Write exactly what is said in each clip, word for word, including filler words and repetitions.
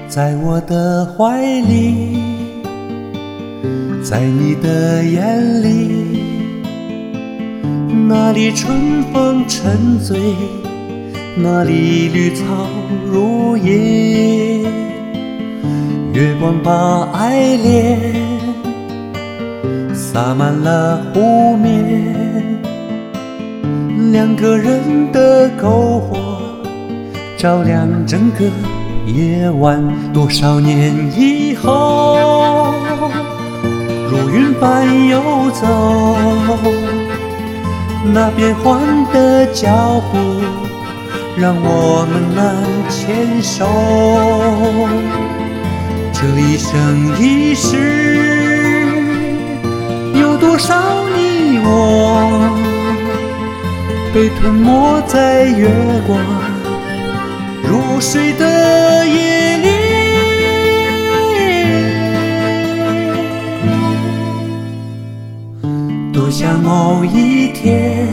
在我的怀里，在你的眼里，那里春风沉醉，那里绿草如茵，月光把爱恋洒满了湖面，两个人的篝火照亮整个夜晚。多少年以后，如云般游走，那变幻的脚步让我们难牵手。这一生一世，有多少你我被吞没在月光入睡的夜里。多想某一天，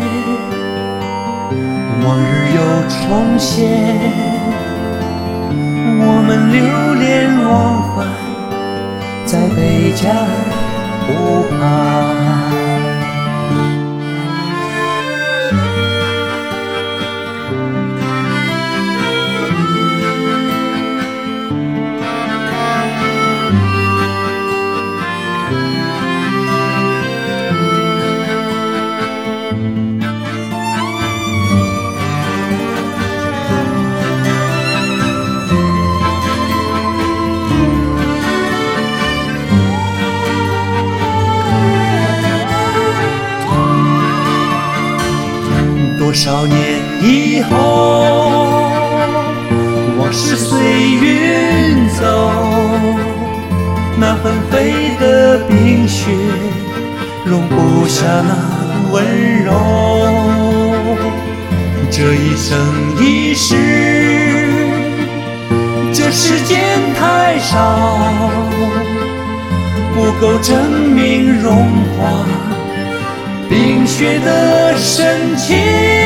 往日又重现，我们流连忘返在贝加尔湖畔。多少年以后，往事随云走，那纷飞的冰雪容不下那温柔。这一生一世，这时间太少，不够证明融化冰雪的深情。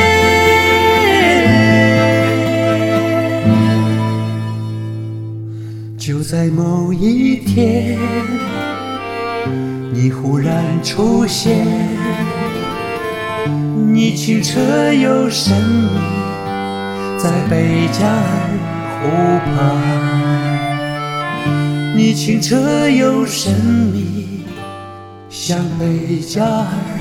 就在某一天，你忽然出现，你清澈又神秘，在贝加尔湖畔。你清澈又神秘，像贝加尔